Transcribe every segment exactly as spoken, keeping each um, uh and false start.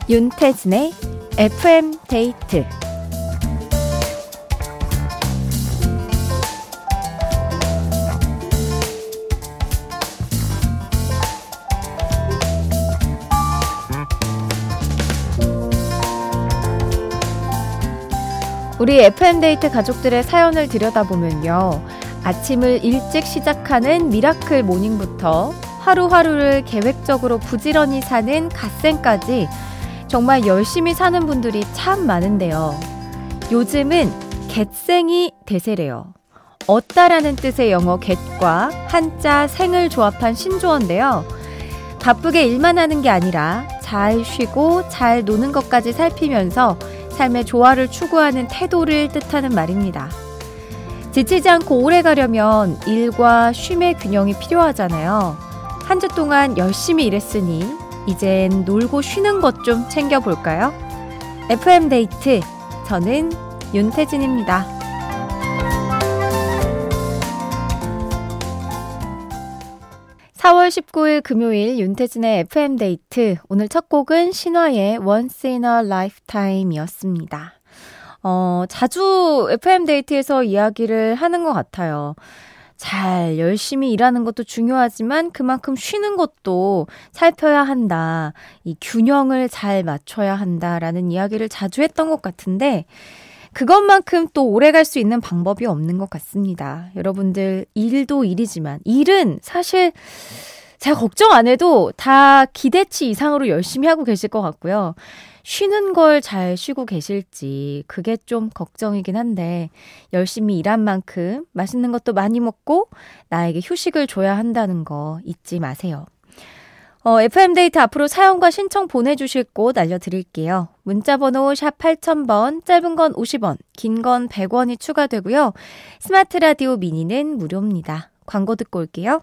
윤태진의 에프엠 데이트. 우리 에프엠 데이트 가족들의 사연을 들여다보면요, 아침을 일찍 시작하는 미라클 모닝부터 하루하루를 계획적으로 부지런히 사는 갓생까지 정말 열심히 사는 분들이 참 많은데요. 요즘은 겟생이 대세래요. 얻다라는 뜻의 영어 get과 한자 생을 조합한 신조어인데요. 바쁘게 일만 하는 게 아니라 잘 쉬고 잘 노는 것까지 살피면서 삶의 조화를 추구하는 태도를 뜻하는 말입니다. 지치지 않고 오래 가려면 일과 쉼의 균형이 필요하잖아요. 한 주 동안 열심히 일했으니 이젠 놀고 쉬는 것 좀 챙겨볼까요? 에프엠 데이트, 저는 윤태진입니다. 사월 십구일 금요일 윤태진의 에프엠 데이트. 오늘 첫 곡은 신화의 Once in a Lifetime이었습니다. 어, 자주 에프엠 데이트에서 이야기를 하는 것 같아요. 잘 열심히 일하는 것도 중요하지만 그만큼 쉬는 것도 살펴야 한다. 이 균형을 잘 맞춰야 한다라는 이야기를 자주 했던 것 같은데, 그것만큼 또 오래 갈 수 있는 방법이 없는 것 같습니다. 여러분들 일도 일이지만 일은 사실 제가 걱정 안 해도 다 기대치 이상으로 열심히 하고 계실 것 같고요. 쉬는 걸 잘 쉬고 계실지 그게 좀 걱정이긴 한데, 열심히 일한 만큼 맛있는 것도 많이 먹고 나에게 휴식을 줘야 한다는 거 잊지 마세요. 어, 에프엠 데이트 앞으로 사연과 신청 보내주실 곳 알려드릴게요. 문자번호 샵 팔천 번, 짧은 건 오십 원, 긴 건 백 원이 추가되고요. 스마트 라디오 미니는 무료입니다. 광고 듣고 올게요.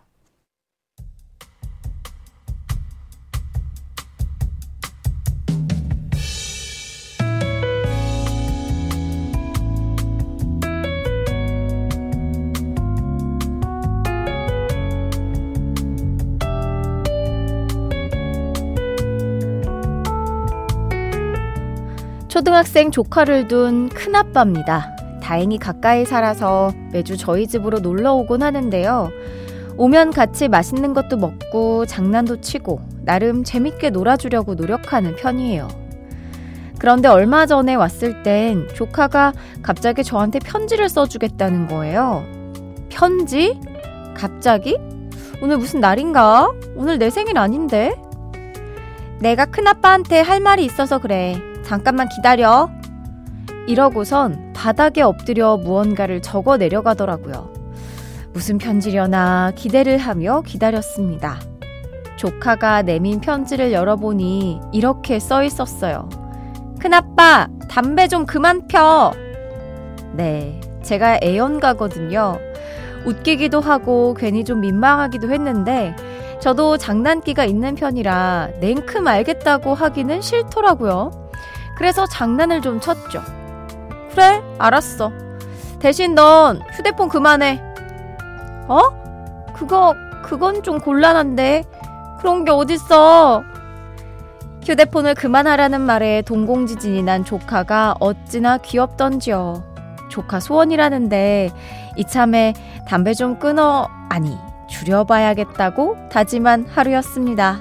초등학생 조카를 둔 큰아빠입니다. 다행히 가까이 살아서 매주 저희 집으로 놀러 오곤 하는데요. 오면 같이 맛있는 것도 먹고 장난도 치고 나름 재밌게 놀아주려고 노력하는 편이에요. 그런데 얼마 전에 왔을 땐 조카가 갑자기 저한테 편지를 써주겠다는 거예요. 편지? 갑자기? 오늘 무슨 날인가? 오늘 내 생일 아닌데? 내가 큰아빠한테 할 말이 있어서 그래. 잠깐만 기다려. 이러고선 바닥에 엎드려 무언가를 적어 내려가더라고요. 무슨 편지려나 기대를 하며 기다렸습니다. 조카가 내민 편지를 열어보니 이렇게 써 있었어요. 큰아빠, 담배 좀 그만 펴. 네, 제가 애연가거든요. 웃기기도 하고 괜히 좀 민망하기도 했는데, 저도 장난기가 있는 편이라 냉큼 알겠다고 하기는 싫더라고요. 그래서 장난을 좀 쳤죠. 그래, 알았어. 대신 넌 휴대폰 그만해. 어? 그거, 그건 좀 곤란한데. 그런 게 어딨어. 휴대폰을 그만하라는 말에 동공지진이 난 조카가 어찌나 귀엽던지요. 조카 소원이라는데 이참에 담배 좀 끊어, 아니 줄여봐야겠다고 다짐한 하루였습니다.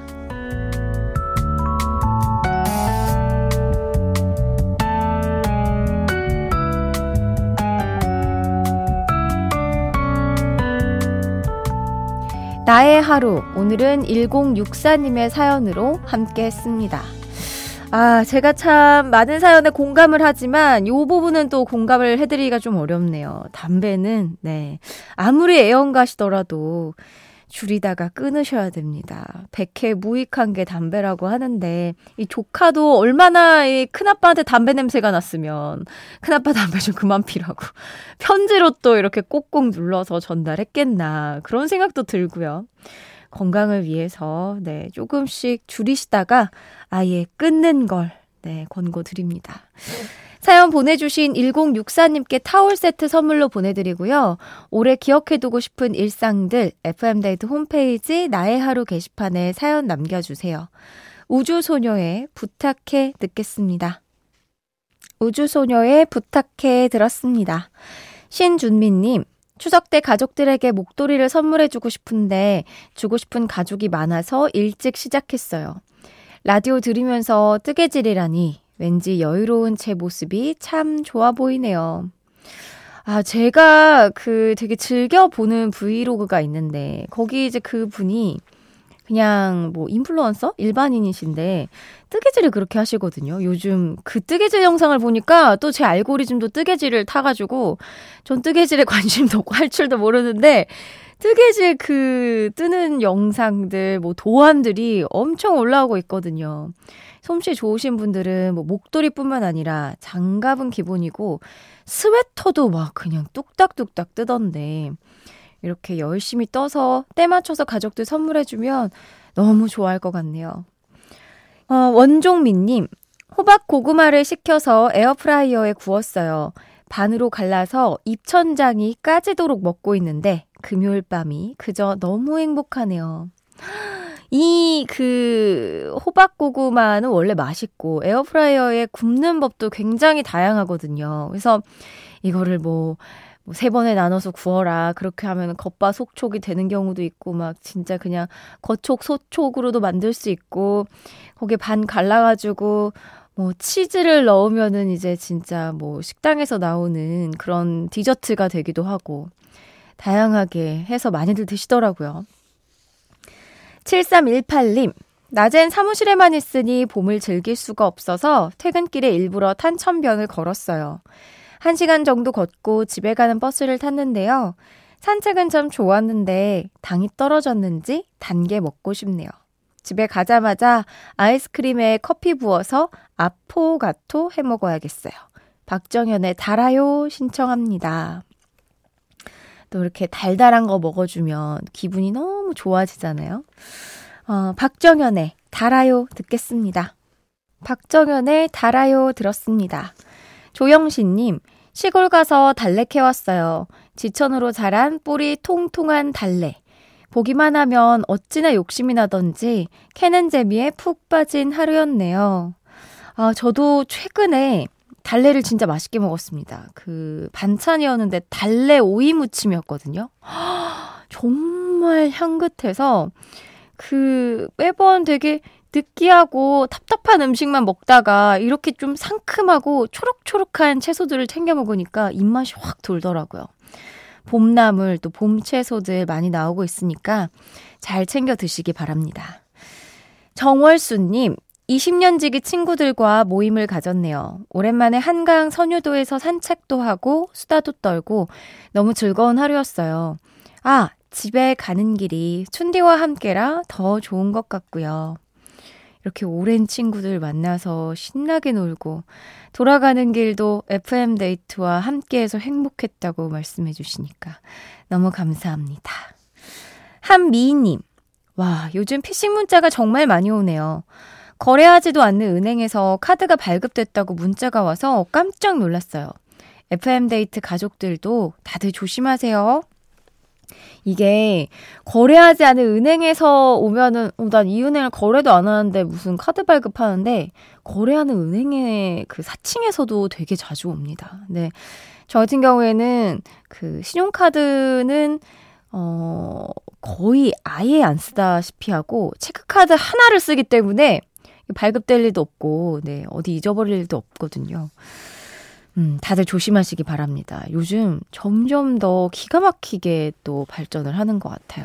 나의 하루, 오늘은 일공육사님의 사연으로 함께 했습니다. 아, 제가 참 많은 사연에 공감을 하지만 이 부분은 또 공감을 해드리기가 좀 어렵네요. 담배는 네, 아무리 애연가시더라도 줄이다가 끊으셔야 됩니다. 백해 무익한 게 담배라고 하는데, 이 조카도 얼마나 이 큰아빠한테 담배 냄새가 났으면 큰아빠 담배 좀 그만 피라고 편지로 또 이렇게 꼭꼭 눌러서 전달했겠나, 그런 생각도 들고요. 건강을 위해서 네, 조금씩 줄이시다가 아예 끊는 걸 네, 권고드립니다. 사연 보내주신 일공육사님께 타월 세트 선물로 보내드리고요. 올해 기억해두고 싶은 일상들 에프엠데이트 홈페이지 나의 하루 게시판에 사연 남겨주세요. 우주소녀의 부탁해 듣겠습니다. 우주소녀의 부탁해 들었습니다. 신준미님, 추석 때 가족들에게 목도리를 선물해주고 싶은데 주고 싶은 가족이 많아서 일찍 시작했어요. 라디오 들으면서 뜨개질이라니 왠지 여유로운 제 모습이 참 좋아 보이네요. 아, 제가 그 되게 즐겨보는 브이로그가 있는데 거기 이제 그 분이 그냥 뭐 인플루언서? 일반인이신데 뜨개질을 그렇게 하시거든요. 요즘 그 뜨개질 영상을 보니까 또 제 알고리즘도 뜨개질을 타가지고 전 뜨개질에 관심도 없고 할 줄도 모르는데 뜨개질 그 뜨는 영상들 뭐 도안들이 엄청 올라오고 있거든요. 솜씨 좋으신 분들은 뭐 목도리뿐만 아니라 장갑은 기본이고 스웨터도 막 그냥 뚝딱뚝딱 뜨던데 이렇게 열심히 떠서 때 맞춰서 가족들 선물해주면 너무 좋아할 것 같네요. 어, 원종민님, 호박 고구마를 식혀서 에어프라이어에 구웠어요. 반으로 갈라서 입천장이 까지도록 먹고 있는데 금요일 밤이 그저 너무 행복하네요. 이 그 호박 고구마는 원래 맛있고 에어프라이어에 굽는 법도 굉장히 다양하거든요. 그래서 이거를 뭐 뭐 세 번에 나눠서 구워라. 그렇게 하면 겉바속촉이 되는 경우도 있고 막 진짜 그냥 겉촉 소촉으로도 만들 수 있고 거기에 반 갈라가지고 뭐 치즈를 넣으면은 이제 진짜 뭐 식당에서 나오는 그런 디저트가 되기도 하고 다양하게 해서 많이들 드시더라고요. 칠삼일팔님, 낮엔 사무실에만 있으니 봄을 즐길 수가 없어서 퇴근길에 일부러 탄천변을 걸었어요. 한 시간 정도 걷고 집에 가는 버스를 탔는데요. 산책은 참 좋았는데 당이 떨어졌는지 단 게 먹고 싶네요. 집에 가자마자 아이스크림에 커피 부어서 아포가토 해 먹어야겠어요. 박정현의 달아요 신청합니다. 또 이렇게 달달한 거 먹어주면 기분이 너무 좋아지잖아요. 어, 박정현의 달아요 듣겠습니다. 박정현의 달아요 들었습니다. 조영신님, 시골 가서 달래 캐왔어요. 지천으로 자란 뿌리 통통한 달래. 보기만 하면 어찌나 욕심이 나던지 캐는 재미에 푹 빠진 하루였네요. 아, 저도 최근에 달래를 진짜 맛있게 먹었습니다. 그 반찬이었는데 달래 오이 무침이었거든요. 정말 향긋해서 그 매번 되게 느끼하고 답답한 음식만 먹다가 이렇게 좀 상큼하고 초록초록한 채소들을 챙겨 먹으니까 입맛이 확 돌더라고요. 봄나물 또 봄채소들 많이 나오고 있으니까 잘 챙겨 드시기 바랍니다. 정월수님, 이십 년 지기 친구들과 모임을 가졌네요. 오랜만에 한강 선유도에서 산책도 하고 수다도 떨고 너무 즐거운 하루였어요. 아, 집에 가는 길이 춘디와 함께라 더 좋은 것 같고요. 이렇게 오랜 친구들 만나서 신나게 놀고 돌아가는 길도 에프엠 데이트와 함께해서 행복했다고 말씀해 주시니까 너무 감사합니다. 한미희님, 와, 요즘 피싱 문자가 정말 많이 오네요. 거래하지도 않는 은행에서 카드가 발급됐다고 문자가 와서 깜짝 놀랐어요. 에프엠 데이트 가족들도 다들 조심하세요. 이게 거래하지 않은 은행에서 오면은 어, 난 이 은행을 거래도 안 하는데 무슨 카드 발급하는데 거래하는 은행의 그 사칭에서도 되게 자주 옵니다. 네, 저 같은 경우에는 그 신용카드는 어 거의 아예 안 쓰다시피 하고 체크카드 하나를 쓰기 때문에 발급될 일도 없고 네, 어디 잊어버릴 일도 없거든요. 음, 다들 조심하시기 바랍니다. 요즘 점점 더 기가 막히게 또 발전을 하는 것 같아요.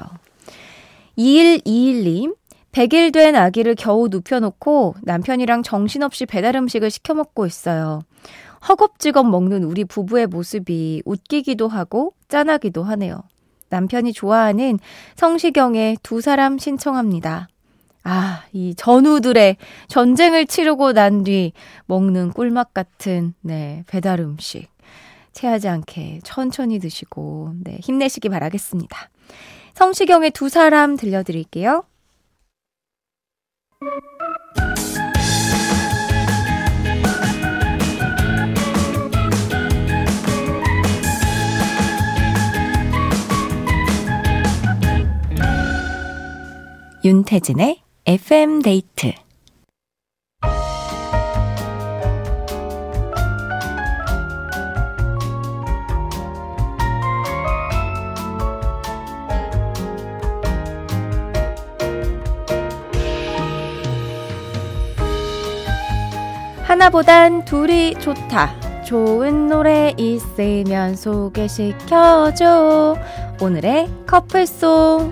이일이일님, 백 일 된 아기를 겨우 눕혀놓고 남편이랑 정신없이 배달 음식을 시켜 먹고 있어요. 허겁지겁 먹는 우리 부부의 모습이 웃기기도 하고 짠하기도 하네요. 남편이 좋아하는 성시경의 두 사람 신청합니다. 아, 이 전우들의 전쟁을 치르고 난 뒤 먹는 꿀맛 같은 네, 배달 음식. 체하지 않게 천천히 드시고 네, 힘내시기 바라겠습니다. 성시경의 두 사람 들려드릴게요. 윤태진의 에프엠 데이트. 하나보단 둘이 좋다. 좋은 노래 있으면 소개시켜줘. 오늘의 커플송.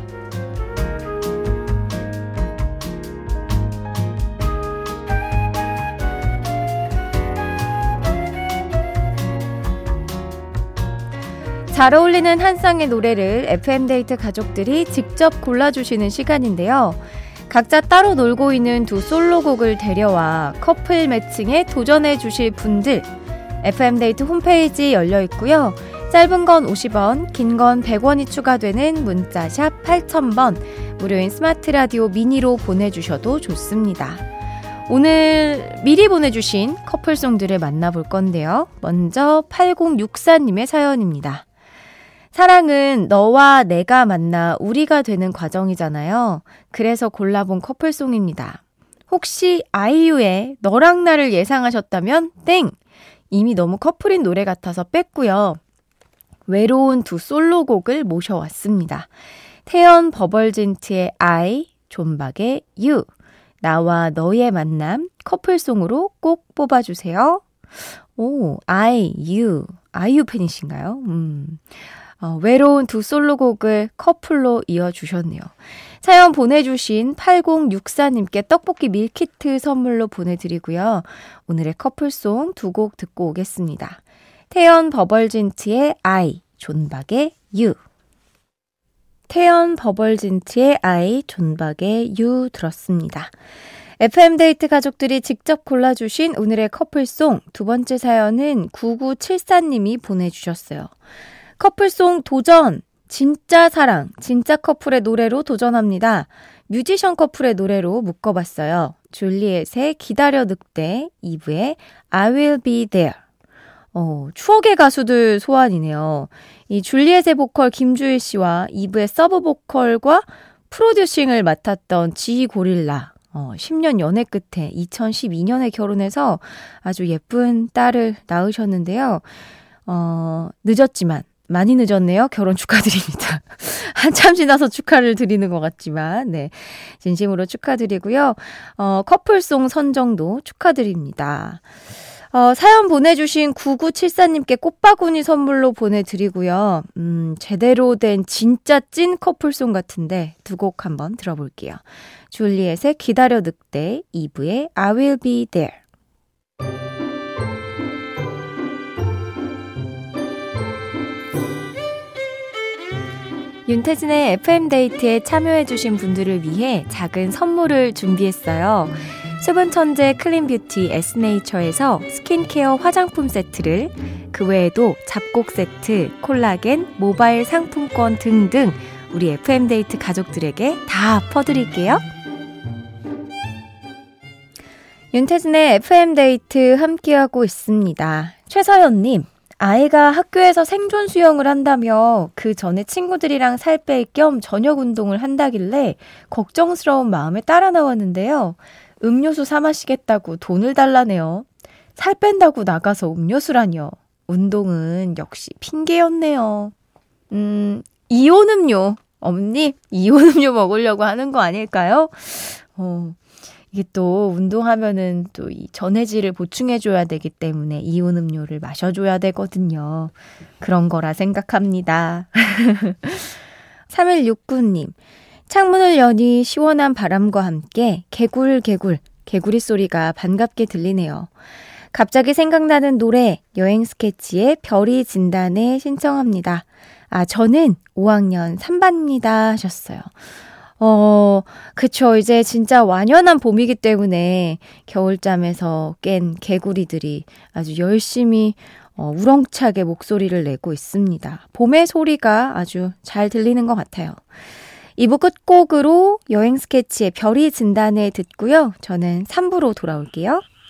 잘 어울리는 한 쌍의 노래를 에프엠데이트 가족들이 직접 골라주시는 시간인데요. 각자 따로 놀고 있는 두 솔로곡을 데려와 커플 매칭에 도전해 주실 분들 에프엠데이트 홈페이지 열려 있고요. 짧은 건 오십 원, 긴 건 백 원이 추가되는 문자샵 팔천 번, 무료인 스마트 라디오 미니로 보내주셔도 좋습니다. 오늘 미리 보내주신 커플송들을 만나볼 건데요. 먼저 팔공육사 님의 사연입니다. 사랑은 너와 내가 만나 우리가 되는 과정이잖아요. 그래서 골라본 커플송입니다. 혹시 아이유의 너랑 나를 예상하셨다면 땡! 이미 너무 커플인 노래 같아서 뺐고요. 외로운 두 솔로곡을 모셔왔습니다. 태연 버벌진트의 I, 존박의 You, 나와 너의 만남 커플송으로 꼭 뽑아주세요. 오, I, You, 아이유 팬이신가요? 음... 어, 외로운 두 솔로곡을 커플로 이어주셨네요. 사연 보내주신 팔공육사 님께 떡볶이 밀키트 선물로 보내드리고요. 오늘의 커플송 두 곡 듣고 오겠습니다. 태연 버벌진트의 I, 존박의 You. 태연 버벌진트의 I, 존박의 You 들었습니다. 에프엠데이트 가족들이 직접 골라주신 오늘의 커플송 두 번째 사연은 구구칠사 님이 보내주셨어요. 커플송 도전! 진짜 사랑, 진짜 커플의 노래로 도전합니다. 뮤지션 커플의 노래로 묶어봤어요. 줄리엣의 기다려 늑대, 이브의 I will be there. 어, 추억의 가수들 소환이네요. 이 줄리엣의 보컬 김주일 씨와 이브의 서브 보컬과 프로듀싱을 맡았던 지희 고릴라. 어, 십 년 연애 끝에 이천십이 년에 결혼해서 아주 예쁜 딸을 낳으셨는데요. 어, 늦었지만 많이 늦었네요. 결혼 축하드립니다. 한참 지나서 축하를 드리는 것 같지만 네, 진심으로 축하드리고요. 어, 커플송 선정도 축하드립니다. 어, 사연 보내주신 구구칠사 님께 꽃바구니 선물로 보내드리고요. 음, 제대로 된 진짜 찐 커플송 같은데 두 곡 한번 들어볼게요. 줄리엣의 기다려 늑대, 이브의 I will be there. 윤태진의 에프엠데이트에 참여해주신 분들을 위해 작은 선물을 준비했어요. 수분천재 클린뷰티 에스네이처에서 스킨케어 화장품 세트를, 그 외에도 잡곡 세트, 콜라겐, 모바일 상품권 등등 우리 에프엠데이트 가족들에게 다 퍼드릴게요. 윤태진의 에프엠데이트 함께하고 있습니다. 최서연님, 아이가 학교에서 생존 수영을 한다며 그 전에 친구들이랑 살 뺄 겸 저녁 운동을 한다길래 걱정스러운 마음에 따라 나왔는데요. 음료수 사 마시겠다고 돈을 달라네요. 살 뺀다고 나가서 음료수라뇨. 운동은 역시 핑계였네요. 음, 이온 음료. 어머님, 이온 음료 먹으려고 하는 거 아닐까요? 어, 이게 또 운동하면은 또 이 전해질을 보충해줘야 되기 때문에 이온 음료를 마셔줘야 되거든요. 그런 거라 생각합니다. 삼일육구 님, 창문을 여니 시원한 바람과 함께 개굴 개굴 개구리 소리가 반갑게 들리네요. 갑자기 생각나는 노래 여행 스케치의 별이 진단에 신청합니다. 아, 저는 오 학년 삼 반입니다 하셨어요. 어, 그쵸. 이제 진짜 완연한 봄이기 때문에 겨울잠에서 깬 개구리들이 아주 열심히 어, 우렁차게 목소리를 내고 있습니다. 봄의 소리가 아주 잘 들리는 것 같아요. 이 부 끝곡으로 여행 스케치의 별이 진단에 듣고요. 저는 삼 부로 돌아올게요.